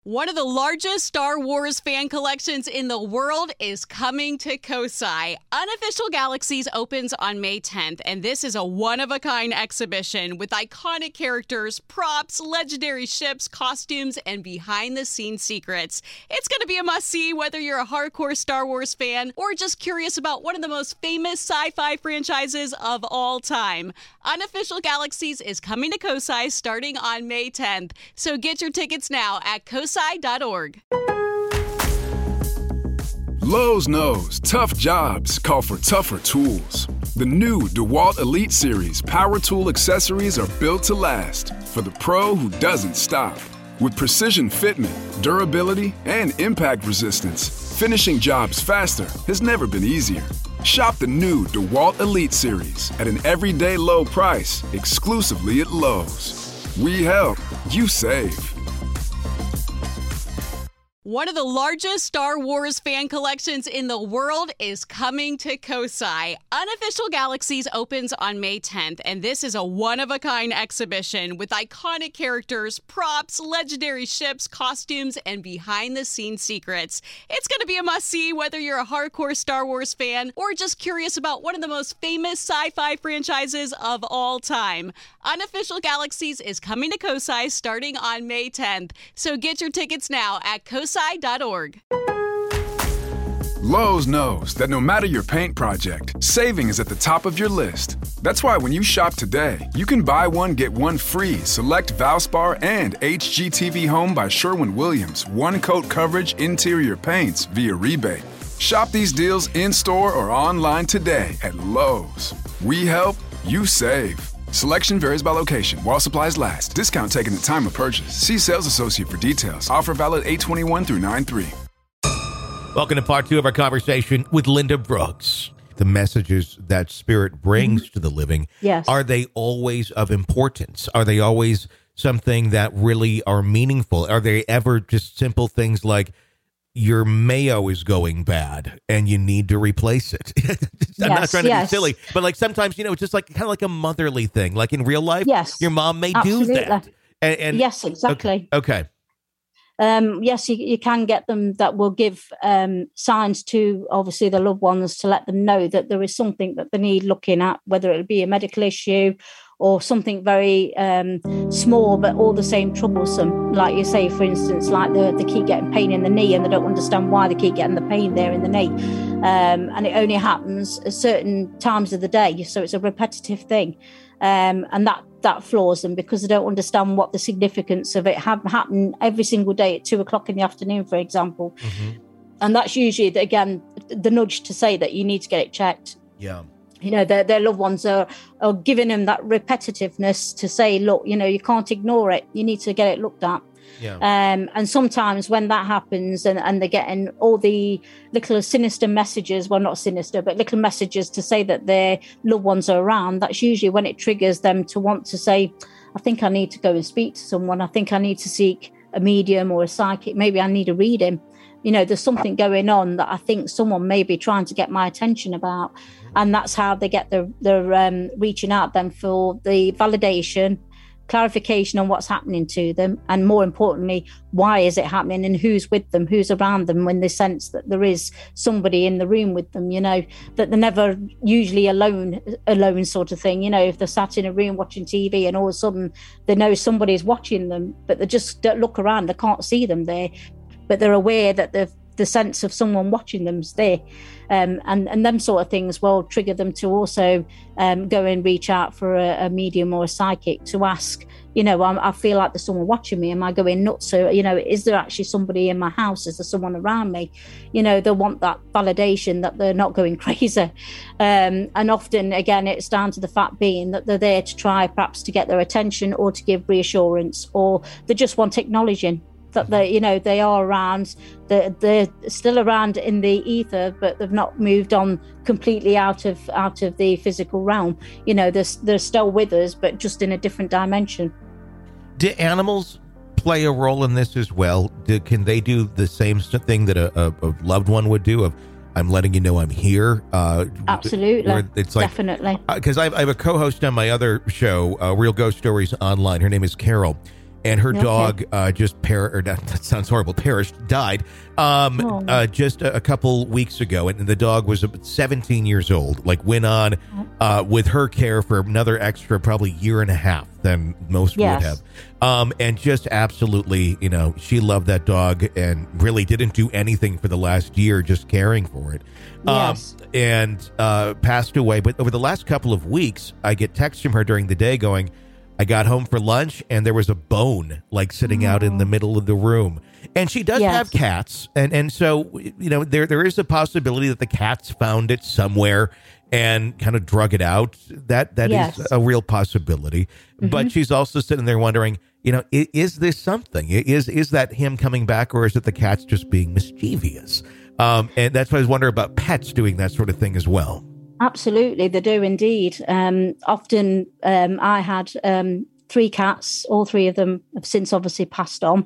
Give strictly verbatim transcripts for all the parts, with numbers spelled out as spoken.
One of the largest Star Wars fan collections in the world is coming to Kosai. Unofficial Galaxies opens on May tenth, and this is a one-of-a-kind exhibition with iconic characters, props, legendary ships, costumes, and behind-the-scenes secrets. It's going to be a must-see whether you're a hardcore Star Wars fan or just curious about one of the most famous sci-fi franchises of all time. Unofficial Galaxies is coming to Kosai starting on May tenth, so get your tickets now at kosai dot org. Lowe's knows tough jobs call for tougher tools. The new DeWalt Elite Series power tool accessories are built to last for the pro who doesn't stop. With precision fitment, durability, and impact resistance, finishing jobs faster has never been easier. Shop the new DeWalt Elite Series at an everyday low price exclusively at Lowe's. We help, you save. One of the largest Star Wars fan collections in the world is coming to Kosai. Unofficial Galaxies opens on May tenth, and this is a one-of-a-kind exhibition with iconic characters, props, legendary ships, costumes, and behind-the-scenes secrets. It's going to be a must-see whether you're a hardcore Star Wars fan or just curious about one of the most famous sci-fi franchises of all time. Unofficial Galaxies is coming to Kosai starting on May tenth, so get your tickets now at kosai dot org. Lowe's knows that no matter your paint project, saving is at the top of your list. That's why when you shop today, you can buy one, get one free select Valspar and H G T V Home by Sherwin-Williams one-coat coverage interior paints via rebate. Shop these deals in-store or online today at Lowe's. We help, you save. Selection varies by location. While supplies last. Discount taken at time of purchase. See sales associate for details. Offer valid eight twenty-one through nine three. Welcome to part two of our conversation with Linda Brooks. The messages that Spirit brings mm-hmm. to the living, yes. Are they always of importance? Are they always something that really are meaningful? Are they ever just simple things like, your mayo is going bad and you need to replace it? I'm yes, not trying to yes. be silly, but like sometimes, you know, it's just like kind of like a motherly thing. Like in real life, yes, your mom may absolutely. do that. And, and yes, exactly. Okay. okay. Um, yes, you, you can get them that will give um, signs to obviously the loved ones to let them know that there is something that they need looking at, whether it be a medical issue or something very um, small, but all the same troublesome. Like you say, for instance, like the, they keep getting pain in the knee and they don't understand why they keep getting the pain there in the knee. Um, and it only happens at certain times of the day. So it's a repetitive thing. Um, and that, that floors them because they don't understand what the significance of it have happened every single day at two o'clock in the afternoon, for example. Mm-hmm. And that's usually, the, again, the nudge to say that you need to get it checked. Yeah. You know, their, their loved ones are, are giving them that repetitiveness to say, look, you know, you can't ignore it. You need to get it looked at. Yeah. Um, and sometimes when that happens and, and they're getting all the little sinister messages, well, not sinister, but little messages to say that their loved ones are around, that's usually when it triggers them to want to say, I think I need to go and speak to someone. I think I need to seek a medium or a psychic. Maybe I need a reading. You know, there's something going on that I think someone may be trying to get my attention about. And that's how they get their, their um, reaching out then for the validation, clarification on what's happening to them. And more importantly, why is it happening and who's with them, who's around them when they sense that there is somebody in the room with them, you know, that they're never usually alone, alone sort of thing. You know, if they're sat in a room watching T V and all of a sudden they know somebody's watching them, but they just don't look around, they can't see them there, but they're aware that the the sense of someone watching them's there. Um, and, and them sort of things will trigger them to also um, go and reach out for a, a medium or a psychic to ask, you know, I, I feel like there's someone watching me. Am I going nuts? So, you know, is there actually somebody in my house? Is there someone around me? You know, they want that validation that they're not going crazy. Um, and often, again, it's down to the fact being that they're there to try perhaps to get their attention or to give reassurance, or they just want acknowledging that they, you know, they are around, they're, they're still around in the ether, but they've not moved on completely out of out of the physical realm. You know, they're, they're still with us, but just in a different dimension. Do animals play a role in this as well? Do, can they do the same thing that a, a, a loved one would do of, I'm letting you know I'm here? Uh, Absolutely. It's like, definitely. Because uh, I, I have a co-host on my other show, uh, Real Ghost Stories Online. Her name is Carol. and her Okay. dog uh, just per or that, that sounds horrible, perished, died um, Oh. uh, just a, a couple weeks ago. And the dog was about seventeen years old, like went on uh, with her care for another extra probably year and a half than most Yes. would have. Um, and just absolutely, you know, she loved that dog and really didn't do anything for the last year, just caring for it. Yes. Um, and uh, passed away. But over the last couple of weeks, I get texts from her during the day going, I got home for lunch and there was a bone like sitting out in the middle of the room. And she does Yes. have cats. And, and so, you know, there there is a possibility that the cats found it somewhere and kind of drug it out. That That Yes. is a real possibility. But she's also sitting there wondering, you know, i- is this something? I- Is is that him coming back, or is it the cats just being mischievous? Um, and that's why I was wondering about pets doing that sort of thing as well. Absolutely, they do indeed. Um, often um, I had um, three cats, all three of them have since obviously passed on.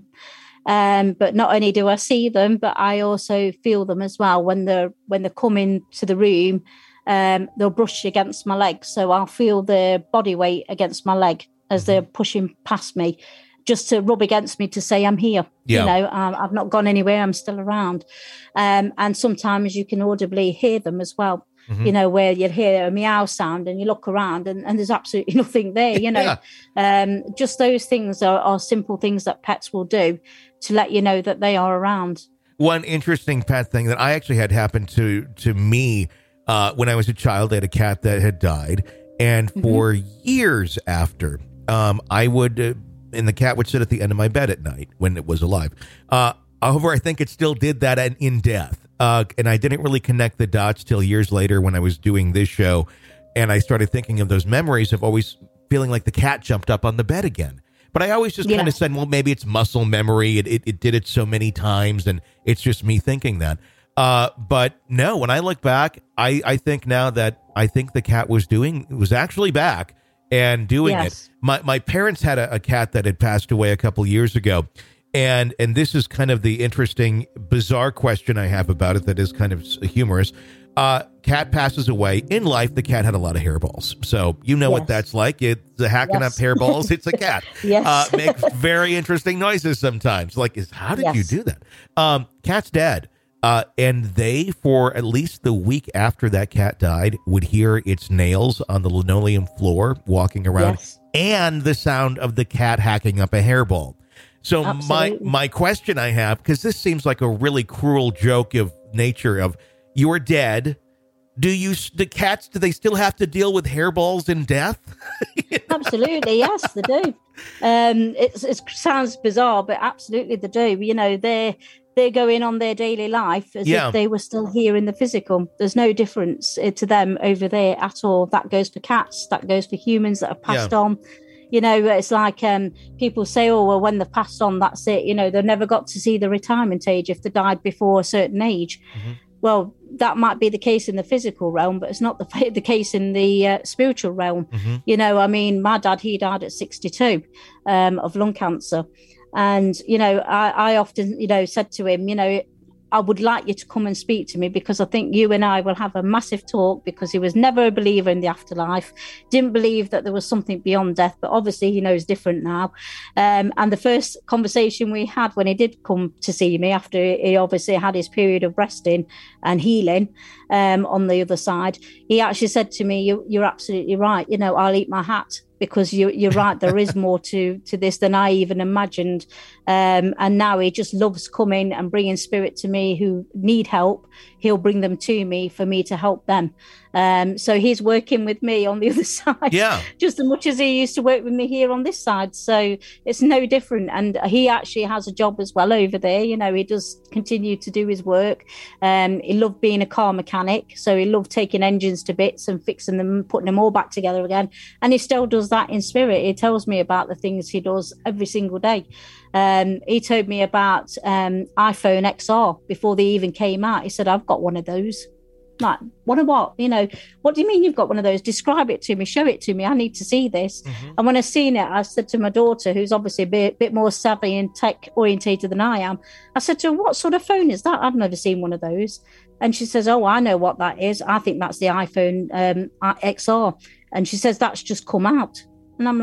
Um, but not only do I see them, but I also feel them as well. When they're when they come into the room, um, they'll brush against my leg. So I'll feel their body weight against my leg as they're pushing past me, just to rub against me to say I'm here. Yeah. You know, um, I've not gone anywhere. I'm still around. Um, and sometimes you can audibly hear them as well. Mhm. You know, where you'd hear a meow sound and you look around and, and there's absolutely nothing there, you know. Um, just those things are, are simple things that pets will do to let you know that they are around. One interesting pet thing that I actually had happen to to me uh, when I was a child, I had a cat that had died. And for years after, um, I would, uh, and the cat would sit at the end of my bed at night when it was alive. Uh, however, I think it still did that in, in death. Uh, and I didn't really connect the dots till years later when I was doing this show. And I started thinking of those memories of always feeling like the cat jumped up on the bed again. But I always just Yeah. kind of said, well, maybe it's muscle memory. It, it, it did it so many times and it's just me thinking that. Uh, but no, when I look back, I, I think now that I think the cat was doing, was actually back and doing Yes. it. My, my parents had a, a cat that had passed away a couple years ago. And and this is kind of the interesting, bizarre question I have about it that is kind of humorous. Uh, cat passes away. In life, the cat had a lot of hairballs. So you know what Yes. that's like. It's a hacking Yes. up hairballs. It's a cat. Yes. Uh, makes very interesting noises sometimes. Like, is how did Yes. you do that? Um, cat's dead. Uh, and they, for at least the week after that cat died, would hear its nails on the linoleum floor walking around Yes. and the sound of the cat hacking up a hairball. So my Absolutely. my question I have, because this seems like a really cruel joke of nature of you're dead. Do you the cats? Do they still have to deal with hairballs in death? Absolutely, yes, they do. Um, it's, it sounds bizarre, but absolutely they do. You know, they're they're going on their daily life as Yeah. if they were still here in the physical. There's no difference uh, to them over there at all. That goes for cats. That goes for humans that have passed Yeah. on. You know, it's like um, people say, oh, well, when they've passed on, that's it. You know, they never got to see the retirement age if they died before a certain age. Mhm. Well, that might be the case in the physical realm, but it's not the, the case in the uh, spiritual realm. Mhm. You know, I mean, my dad, he died at sixty-two um, of lung cancer. And, you know, I, I often, you know, said to him, you know, I would like you to come and speak to me because I think you and I will have a massive talk, because he was never a believer in the afterlife, didn't believe that there was something beyond death, but obviously he knows different now. Um, and the first conversation we had when he did come to see me after he obviously had his period of resting and healing um, on the other side, he actually said to me, you, you're absolutely right. You know, I'll eat my hat. Because you, you're right, there is more to, to this than I even imagined. Um, and now he just loves coming and bringing spirit to me who need help. He'll bring them to me for me to help them. Um, so he's working with me on the other side, Yeah. just as much as he used to work with me here on this side. So it's no different. And he actually has a job as well over there. You know, he does continue to do his work. Um, he loved being a car mechanic. So he loved taking engines to bits and fixing them and putting them all back together again. And he still does that in spirit. He tells me about the things he does every single day. Um, he told me about um, iPhone X R before they even came out. He said, I've got one of those. Like, one of what? You know, what do you mean you've got one of those? Describe it to me, show it to me. I need to see this. Mhm. And when I seen it, I said to my daughter, who's obviously a bit, bit more savvy and tech orientated than I am, I said to her, what sort of phone is that? I've never seen one of those. And she says, oh, I know what that is. I think that's the iPhone um, X R. And she says, that's just come out. And I'm like,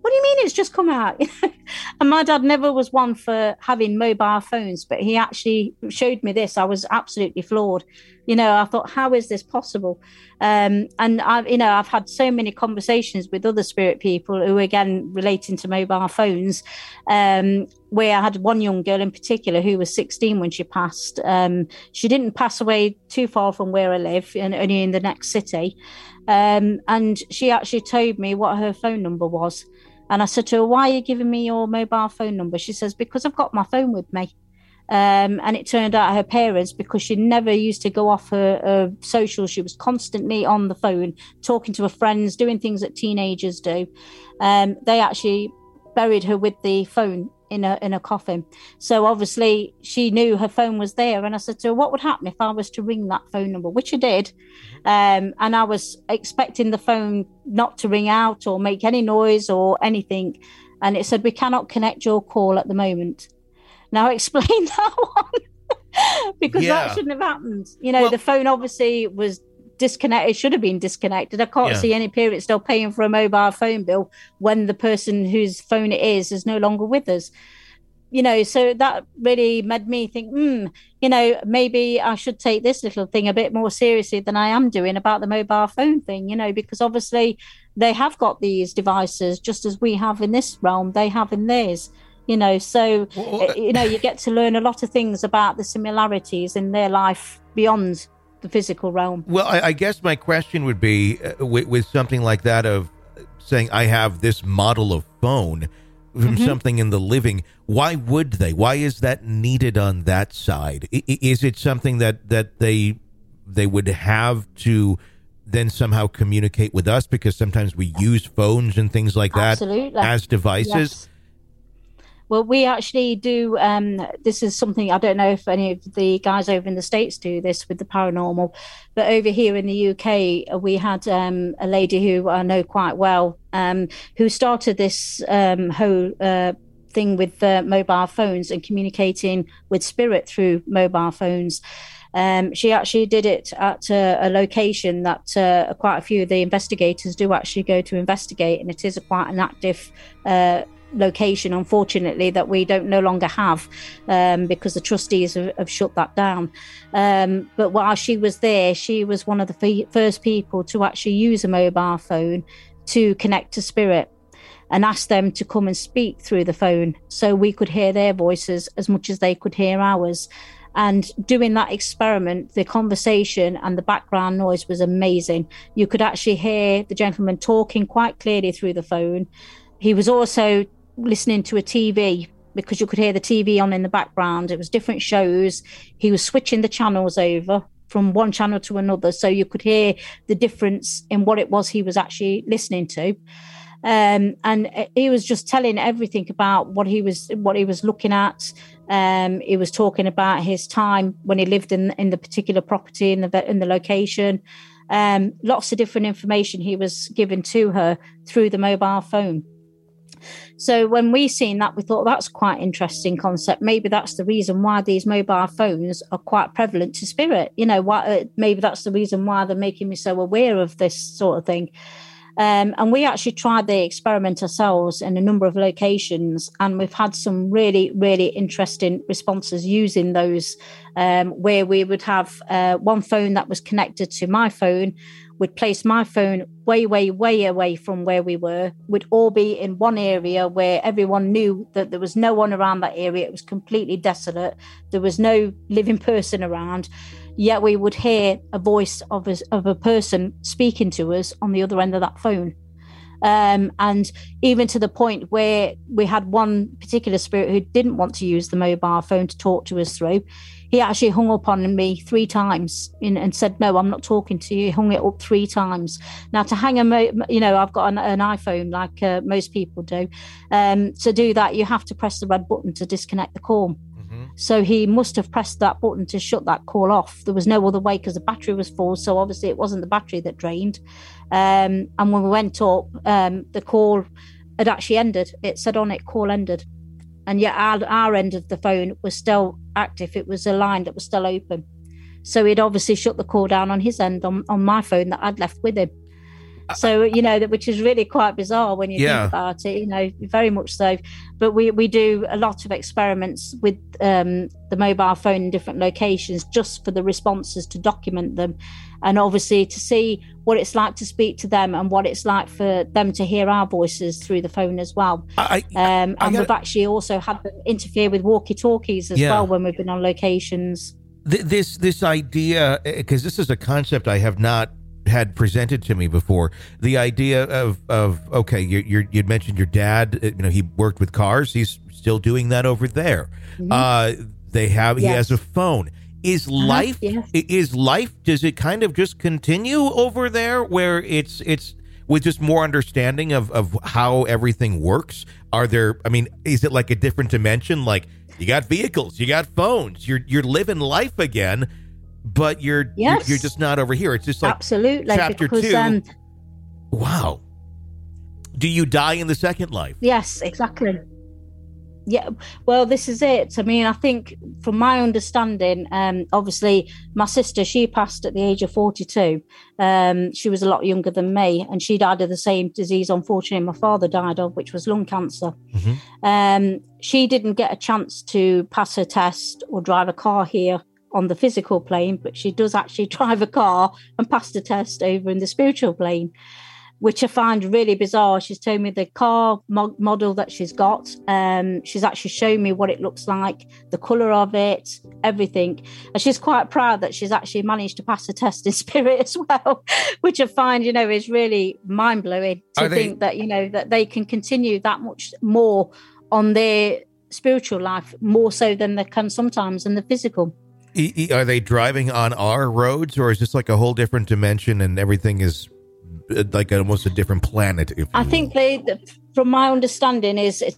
what do you mean it's just come out? And my dad never was one for having mobile phones, but he actually showed me this. I was absolutely floored. You know, I thought, how is this possible? Um, and I've, you know, I've had so many conversations with other spirit people who, again, relating to mobile phones, um, where I had one young girl in particular who was sixteen when she passed. Um, she didn't pass away too far from where I live, and only in the next city. Um, and she actually told me what her phone number was. And I said to her, why are you giving me your mobile phone number? She says, because I've got my phone with me. Um, and it turned out her parents, because she never used to go off her, her social, she was constantly on the phone, talking to her friends, doing things that teenagers do. Um, they actually buried her with the phone in a in a coffin. So obviously she knew her phone was there. And I said to her, what would happen if I was to ring that phone number? Which I did. Um, and I was expecting the phone not to ring out or make any noise or anything. And it said, we cannot connect your call at the moment. Now explain that one, because yeah. that shouldn't have happened. You know, well, the phone obviously was disconnected, should have been disconnected. I can't yeah. see any parent still paying for a mobile phone bill when the person whose phone it is is no longer with us. You know, so that really made me think, hmm, you know, maybe I should take this little thing a bit more seriously than I am doing about the mobile phone thing, you know, because obviously they have got these devices just as we have in this realm, they have in theirs. You know, so, well, you know, you get to learn a lot of things about the similarities in their life beyond the physical realm. Well, I, I guess my question would be uh, with, with something like that of saying I have this model of phone from mm-hmm. something in the living. Why would they? Why is that needed on that side? I, is it something that, that they they would have to then somehow communicate with us, because sometimes we use phones and things like that Absolutely. as devices? Yes. Well, we actually do. Um, this is something I don't know if any of the guys over in the States do this with the paranormal, but over here in the U K, we had um, a lady who I know quite well, um, who started this um, whole uh, thing with uh, mobile phones and communicating with spirit through mobile phones. Um, she actually did it at a, a location that uh, quite a few of the investigators do actually go to investigate, and it is a quite an active uh location, unfortunately, that we don't no longer have um, because the trustees have, have shut that down. Um, but while she was there, she was one of the f- first people to actually use a mobile phone to connect to spirit and ask them to come and speak through the phone so we could hear their voices as much as they could hear ours. And doing that experiment, the conversation and the background noise was amazing. You could actually hear the gentleman talking quite clearly through the phone. He was also listening to a T V, because you could hear the T V on in the background. It was different shows. He was switching the channels over from one channel to another, so you could hear the difference in what it was he was actually listening to. Um, and he was just telling everything about what he was what he was looking at. Um, he was talking about his time when he lived in in the particular property in the in the location. Um, lots of different information he was given to her through the mobile phone. So when we seen that, we thought that's quite interesting concept. Maybe that's the reason why these mobile phones are quite prevalent to spirit. You know, why, uh, maybe that's the reason why they're making me so aware of this sort of thing. Um, and we actually tried the experiment ourselves in a number of locations, and we've had some really, really interesting responses using those, um, where we would have uh, one phone that was connected to my phone, would place my phone way, way, way away from where we were, would all be in one area where everyone knew that there was no one around that area. It was completely desolate. There was no living person around. Yet we would hear a voice of a, of a person speaking to us on the other end of that phone. Um, and even to the point where we had one particular spirit who didn't want to use the mobile phone to talk to us through. He actually hung up on me three times in, and said, no, I'm not talking to you. He hung it up three times. Now, to hang a, mo- you know, I've got an, an iPhone like uh, most people do. Um, to do that, you have to press the red button to disconnect the call. So he must have pressed that button to shut that call off. There was no other way because the battery was full. So obviously it wasn't the battery that drained. Um, and when we went up, um, the call had actually ended. It said on it, call ended. And yet our, our end of the phone was still active. It was a line that was still open. So he'd obviously shut the call down on his end on, on my phone that I'd left with him. So, you know, that which is really quite bizarre when you Yeah. think about it, you know, very much so. But we, we do a lot of experiments with um, the mobile phone in different locations just for the responses to document them. And obviously to see what it's like to speak to them and what it's like for them to hear our voices through the phone as well. I, I, Um, I and gotta- we've actually also had them interfere with walkie-talkies as Yeah. well when we've been on locations. Th- this this idea, because this is a concept I have not had presented to me before. The idea of of okay, you you're, you'd mentioned your dad. uh, You know, he worked with cars. He's still doing that over there. Uh, they have he Yes. has a phone. Is life yes. i- is life? Does it kind of just continue over there, where it's it's with just more understanding of of how everything works? Are there? I mean, is it like a different dimension? Like you got vehicles, you got phones, you're you're living life again, but you're you're, Yes. you're just not over here. It's just like Absolutely. chapter because, two. Um, Wow. Do you die in the second life? yes, exactly. Yeah, well, this is it. I mean, I think from my understanding, um, obviously, my sister, she passed at the age of forty-two. Um, she was a lot younger than me, and she died of the same disease, unfortunately, my father died of, which was lung cancer. Mhm. Um, she didn't get a chance to pass her test or drive a car here on the physical plane, but she does actually drive a car and pass the test over in the spiritual plane, which I find really bizarre. She's told me the car mo- model that she's got. Um, she's actually shown me what it looks like, the colour of it, everything. And she's quite proud that she's actually managed to pass the test in spirit as well, which I find, you know, is really mind-blowing to Are they- think that, you know, that they can continue that much more on their spiritual life, more so than they can sometimes in the physical. E- e- Are they driving on our roads, or is this like a whole different dimension and everything is uh, like almost a different planet? If you I will? think they, from my understanding, is it's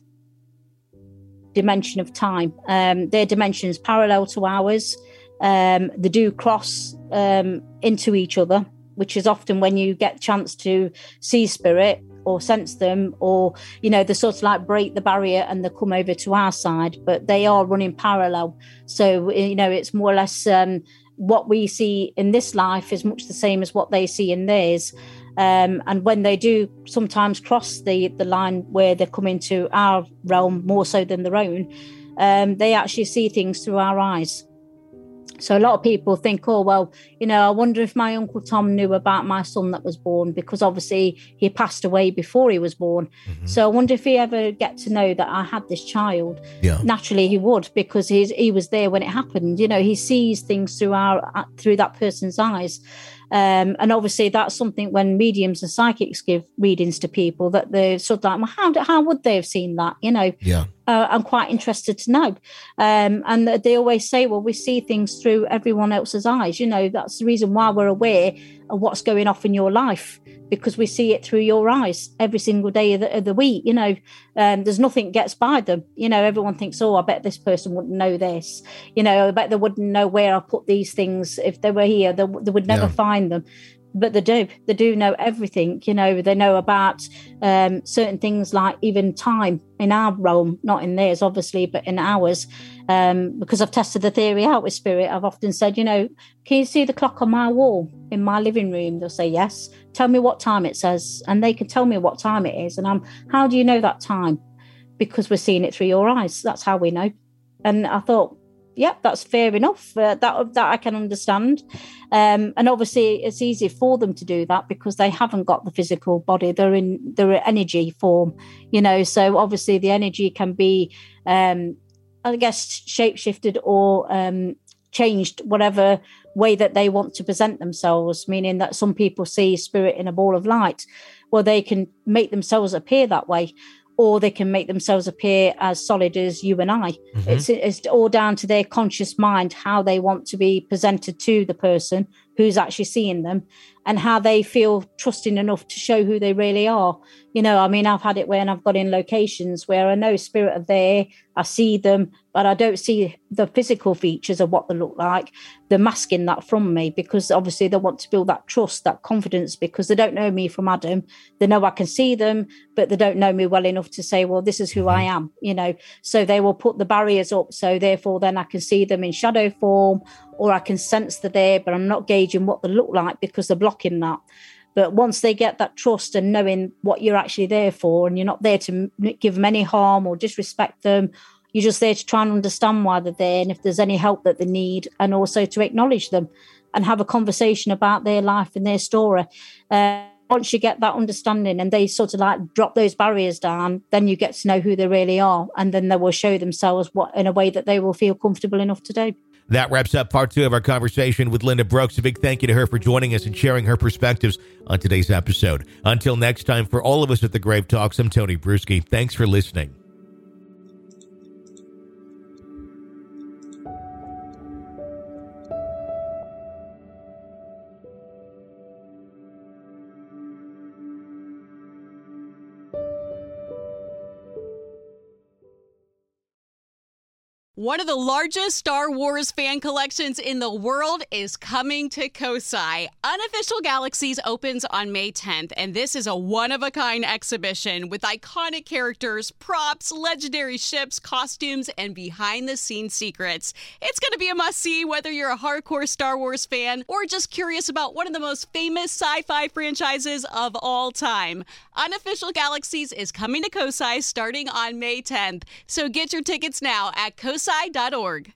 dimension of time. Um, their dimension is parallel to ours. Um, they do cross um, into each other, which is often when you get a chance to see spirit or sense them, or, you know, they sort of like break the barrier and they come over to our side, but they are running parallel. So, you know, it's more or less um, what we see in this life is much the same as what they see in theirs. Um, and when they do sometimes cross the, the line where they come into our realm more so than their own, um, they actually see things through our eyes. So a lot of people think, oh, well, you know, I wonder if my Uncle Tom knew about my son that was born, because obviously he passed away before he was born. Mhm. So I wonder if he ever get to know that I had this child. Yeah. Naturally he would, because he's, he was there when it happened. You know, he sees things through our through that person's eyes. Um, and obviously that's something when mediums and psychics give readings to people, that they're sort of like, well, how, how would they have seen that? You know, Yeah. uh, I'm quite interested to know. Um, and they always say, well, we see things through everyone else's eyes. You know, that's the reason why we're aware of what's going off in your life, because we see it through your eyes every single day of the, of the week. You know, um, there's nothing gets by them. You know, everyone thinks, oh, I bet this person wouldn't know this. You know, I bet they wouldn't know where I put these things. If they were here, they, they would never Yeah. find them. But they do. They do know everything. You know, they know about um, certain things like even time in our realm, not in theirs, obviously, but in ours. Um, because I've tested the theory out with spirit. I've often said, you know, can you see the clock on my wall in my living room? They'll say, yes. Tell me what time it says. And they can tell me what time it is. And I'm, how do you know that time? Because we're seeing it through your eyes. That's how we know. And I thought, yeah, that's fair enough. Uh, that that I can understand. Um, and obviously, it's easy for them to do that because they haven't got the physical body. They're in they're in energy form, you know. So obviously, the energy can be, um, I guess, shapeshifted or um, changed whatever way that they want to present themselves. Meaning that some people see spirit in a ball of light. Well, they can make themselves appear that way, or they can make themselves appear as solid as you and I. Mhm. It's, it's all down to their conscious mind, how they want to be presented to the person who's actually seeing them, and how they feel trusting enough to show who they really are. You know, I mean, I've had it when I've got in locations where I know spirit are there, I see them, but I don't see the physical features of what they look like. They're masking that from me because obviously they want to build that trust, that confidence, because they don't know me from Adam. They know I can see them, but they don't know me well enough to say, well, this is who I am, you know. So they will put the barriers up. So therefore, then I can see them in shadow form, or I can sense they're there, but I'm not gauging what they look like because they're blocking that. But once they get that trust and knowing what you're actually there for, and you're not there to give them any harm or disrespect them, you're just there to try and understand why they're there and if there's any help that they need, and also to acknowledge them and have a conversation about their life and their story. Uh, once you get that understanding and they sort of like drop those barriers down, then you get to know who they really are, and then they will show themselves what in a way that they will feel comfortable enough to do. That wraps up part two of our conversation with Linda Brooks. A big thank you to her for joining us and sharing her perspectives on today's episode. Until next time, for all of us at the Grave Talks, I'm Tony Bruschi. Thanks for listening. One of the largest Star Wars fan collections in the world is coming to Kosai. Unofficial Galaxies opens on May tenth, and this is a one-of-a-kind exhibition with iconic characters, props, legendary ships, costumes, and behind-the-scenes secrets. It's going to be a must-see whether you're a hardcore Star Wars fan or just curious about one of the most famous sci-fi franchises of all time. Unofficial Galaxies is coming to Kosai starting on May tenth, so get your tickets now at kosai dot org.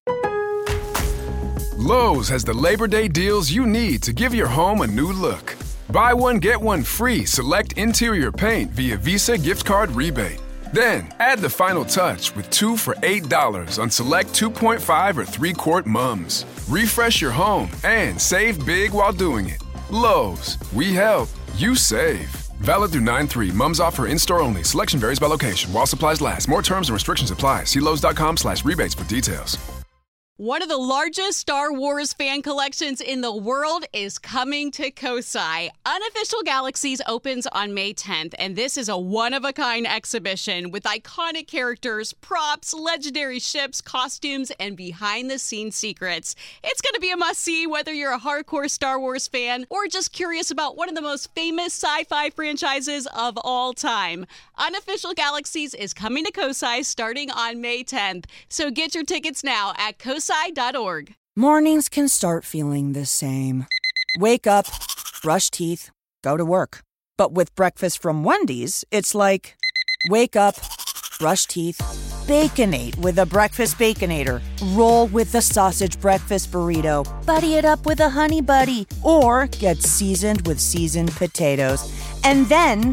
Lowe's has the Labor Day deals you need to give your home a new look. Buy one, get one free select interior paint via Visa gift card rebate. Then, add the final touch with two for eight dollars on select two point five or three quart mums. Refresh your home and save big while doing it. Lowe's, we help, you save. Valid through nine three. Mums offer in-store only. Selection varies by location. While supplies last. More terms and restrictions apply. See Lowe's.com slash rebates for details. One of the largest Star Wars fan collections in the world is coming to Kosai. Unofficial Galaxies opens on May tenth, and this is a one-of-a-kind exhibition with iconic characters, props, legendary ships, costumes, and behind-the-scenes secrets. It's going to be a must-see whether you're a hardcore Star Wars fan or just curious about one of the most famous sci-fi franchises of all time. Unofficial Galaxies is coming to Kosai starting on May tenth, so get your tickets now at kosai dot org. Mornings can start feeling the same. Wake up, brush teeth, go to work. But with breakfast from Wendy's, it's like, wake up, brush teeth, Baconate with a Breakfast Baconator. Roll with the sausage breakfast burrito. Buddy it up with a Honey Buddy. Or get seasoned with seasoned potatoes. And then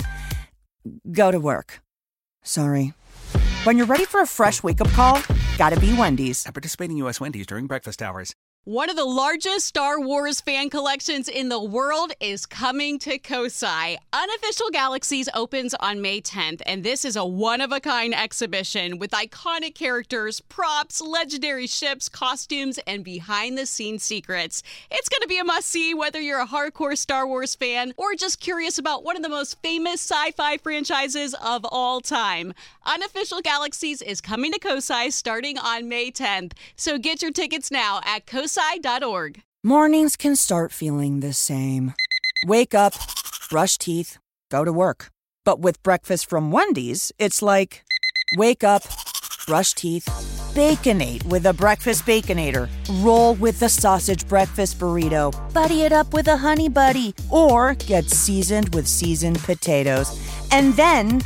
go to work. Sorry. When you're ready for a fresh wake-up call, gotta be Wendy's. At participating U S Wendy's during breakfast hours. One of the largest Star Wars fan collections in the world is coming to Kosai. Unofficial Galaxies opens on May tenth, and this is a one-of-a-kind exhibition with iconic characters, props, legendary ships, costumes, and behind-the-scenes secrets. It's going to be a must-see whether you're a hardcore Star Wars fan or just curious about one of the most famous sci-fi franchises of all time. Unofficial Galaxies is coming to Kosai starting on May tenth, so get your tickets now at kosai dot org. Mornings can start feeling the same. Wake up, brush teeth, go to work. But with breakfast from Wendy's, it's like, wake up, brush teeth, Baconate with a Breakfast Baconator. Roll with the sausage breakfast burrito. Buddy it up with a Honey Buddy. Or get seasoned with seasoned potatoes. And then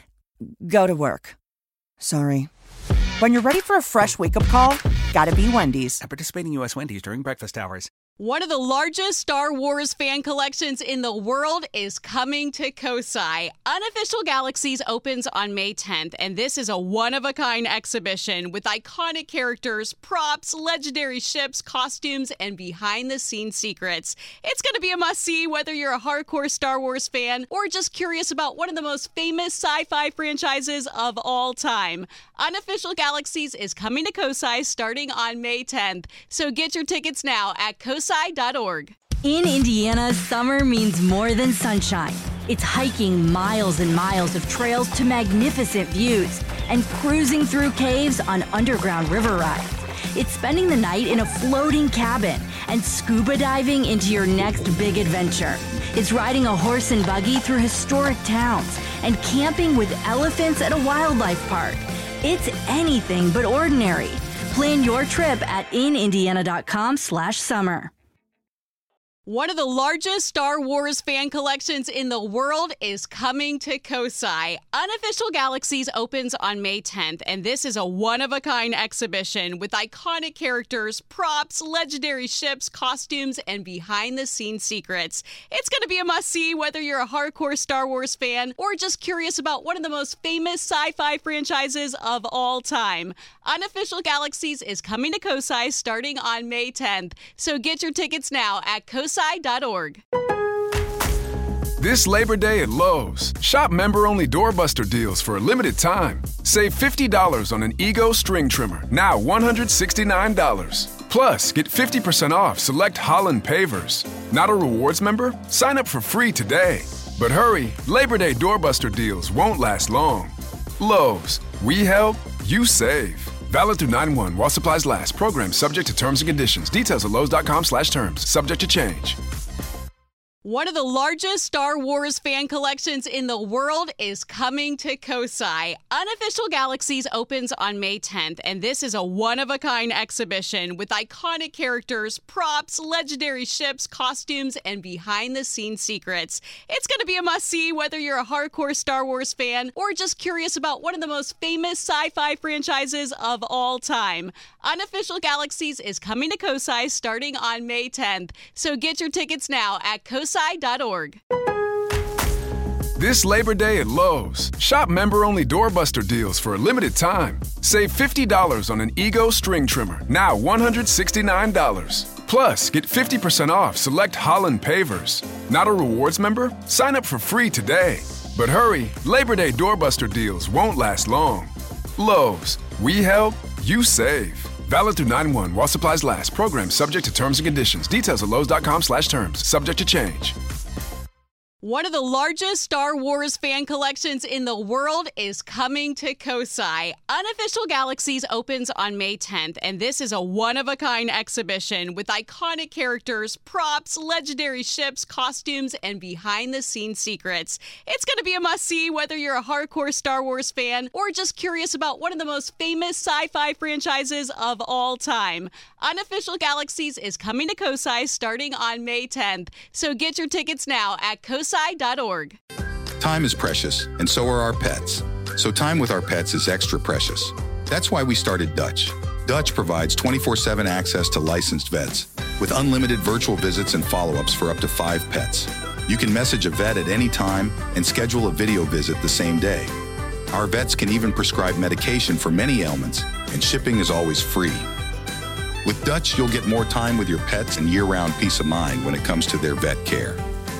go to work. Sorry. When you're ready for a fresh wake-up call, gotta be Wendy's. At participating U S Wendy's during breakfast hours. One of the largest Star Wars fan collections in the world is coming to Kosai. Unofficial Galaxies opens on May tenth, and this is a one-of-a-kind exhibition with iconic characters, props, legendary ships, costumes, and behind-the-scenes secrets. It's going to be a must-see whether you're a hardcore Star Wars fan or just curious about one of the most famous sci-fi franchises of all time. Unofficial Galaxies is coming to Kosai starting on May tenth, so get your tickets now at kosai dot org. In Indiana, summer means more than sunshine. It's hiking miles and miles of trails to magnificent views and cruising through caves on underground river rides. It's spending the night in a floating cabin and scuba diving into your next big adventure. It's riding a horse and buggy through historic towns and camping with elephants at a wildlife park. It's anything but ordinary. Plan your trip at in indiana dot com slash summer. One of the largest Star Wars fan collections in the world is coming to Kosai. Unofficial Galaxies opens on May tenth, and this is a one-of-a-kind exhibition with iconic characters, props, legendary ships, costumes, and behind-the-scenes secrets. It's going to be a must-see whether you're a hardcore Star Wars fan or just curious about one of the most famous sci-fi franchises of all time. Unofficial Galaxies is coming to Kosai starting on May tenth, so get your tickets now at kosai dot org. This Labor Day at Lowe's, shop member-only doorbuster deals for a limited time. Save fifty dollars on an Ego string trimmer, now one hundred sixty-nine dollars. Plus, get fifty percent off select Holland pavers. Not a rewards member? Sign up for free today. But hurry, Labor Day doorbuster deals won't last long. Lowe's, we help, you save. Valid through nine one while supplies last. Program subject to terms and conditions. Details at lowes dot com slash terms. Subject to change. One of the largest Star Wars fan collections in the world is coming to Kosai. Unofficial Galaxies opens on May tenth, and this is a one-of-a-kind exhibition with iconic characters, props, legendary ships, costumes, and behind-the-scenes secrets. It's going to be a must-see whether you're a hardcore Star Wars fan or just curious about one of the most famous sci-fi franchises of all time. Unofficial Galaxies is coming to Kosai starting on May tenth, so get your tickets now at kosai dot org. This Labor Day at Lowe's, shop member-only doorbuster deals for a limited time. Save fifty dollars on an Ego string trimmer, now one hundred sixty-nine dollars. Plus, get fifty percent off select Holland pavers. Not a rewards member? Sign up for free today. But hurry, Labor Day doorbuster deals won't last long. Lowe's, we help, you save. Valid through nine one while supplies last. Program subject to terms and conditions. Details at lowes dot com slash terms. Subject to change. One of the largest Star Wars fan collections in the world is coming to Kosai. Unofficial Galaxies opens on May tenth, and this is a one-of-a-kind exhibition with iconic characters, props, legendary ships, costumes, and behind-the-scenes secrets. It's going to be a must-see whether you're a hardcore Star Wars fan or just curious about one of the most famous sci-fi franchises of all time. Unofficial Galaxies is coming to Kosai starting on May tenth, so get your tickets now at kosai dot org. Time is precious, and so are our pets. So time with our pets is extra precious. That's why we started Dutch. Dutch provides twenty-four seven access to licensed vets with unlimited virtual visits and follow-ups for up to five pets. You can message a vet at any time and schedule a video visit the same day. Our vets can even prescribe medication for many ailments, and shipping is always free. With Dutch, you'll get more time with your pets and year-round peace of mind when it comes to their vet care.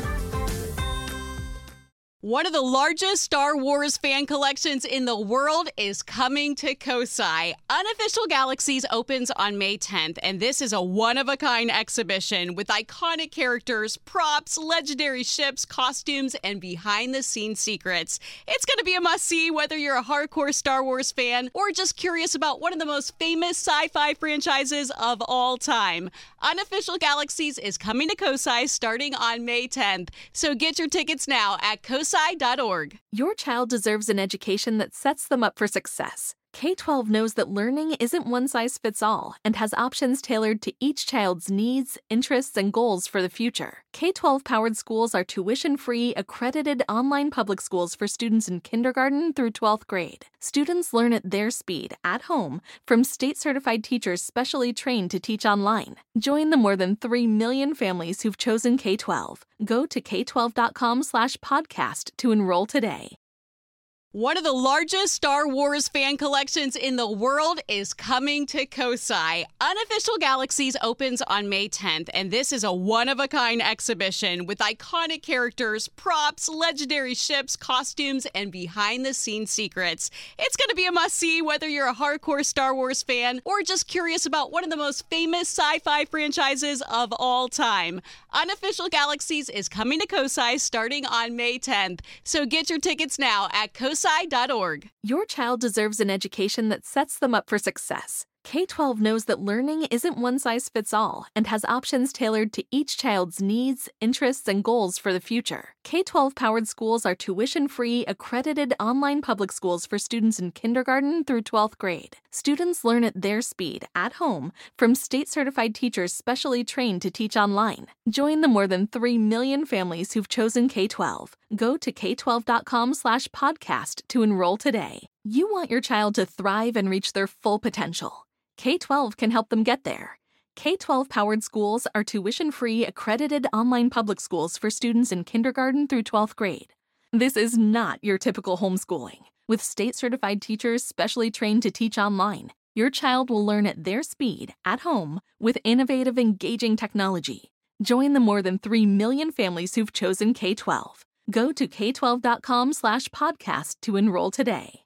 One of the largest Star Wars fan collections in the world is coming to Kosai. Unofficial Galaxies opens on May tenth, and this is a one-of-a-kind exhibition with iconic characters, props, legendary ships, costumes, and behind-the-scenes secrets. It's going to be a must-see whether you're a hardcore Star Wars fan or just curious about one of the most famous sci-fi franchises of all time. Unofficial Galaxies is coming to Kosai starting on May tenth, so get your tickets now at kosai dot org. Your child deserves an education that sets them up for success. K twelve knows that learning isn't one size fits all and has options tailored to each child's needs, interests, and goals for the future. K twelve powered schools are tuition-free, accredited online public schools for students in kindergarten through twelfth grade. Students learn at their speed, at home, from state-certified teachers specially trained to teach online. Join the more than three million families who've chosen K twelve. Go to k twelve dot com slash podcast to enroll today. One of the largest Star Wars fan collections in the world is coming to Kosai. Unofficial Galaxies opens on May tenth, and this is a one-of-a-kind exhibition with iconic characters, props, legendary ships, costumes, and behind-the-scenes secrets. It's going to be a must-see whether you're a hardcore Star Wars fan or just curious about one of the most famous sci-fi franchises of all time. Unofficial Galaxies is coming to Kosai starting on May tenth, so get your tickets now at kosai dot org. Your child deserves an education that sets them up for success. K twelve knows that learning isn't one size fits all and has options tailored to each child's needs, interests, and goals for the future. K twelve powered schools are tuition-free, accredited online public schools for students in kindergarten through twelfth grade. Students learn at their speed, at home, from state-certified teachers specially trained to teach online. Join the more than three million families who've chosen K twelve. Go to k twelve dot com slash podcast to enroll today. You want your child to thrive and reach their full potential. K twelve can help them get there. K twelve powered schools are tuition-free, accredited online public schools for students in kindergarten through twelfth grade. This is not your typical homeschooling. With state-certified teachers specially trained to teach online, your child will learn at their speed, at home, with innovative, engaging technology. Join the more than three million families who've chosen K twelve. Go to k twelve dot com slash podcast to enroll today.